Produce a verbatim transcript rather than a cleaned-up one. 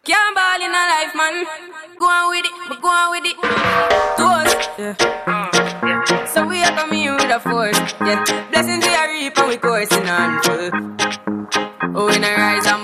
Can't ball in a life, man. Go on with it, but go on with it. Toast, yeah. So we are coming in with a force, yeah. Blessings we are reaping, we coursing on full. Oh, in a rise, I'm